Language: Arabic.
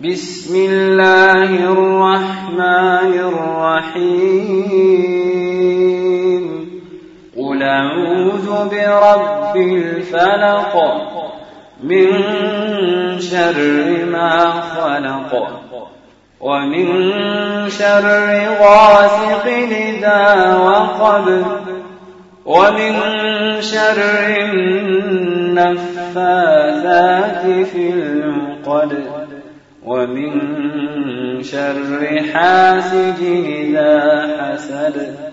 بسم الله الرحمن الرحيم قل أعوذ برب الفلق من شر ما خلق ومن شر غاسق إذا وقب ومن شر النفاثات في العقد ومن شر حاسد إذا حسد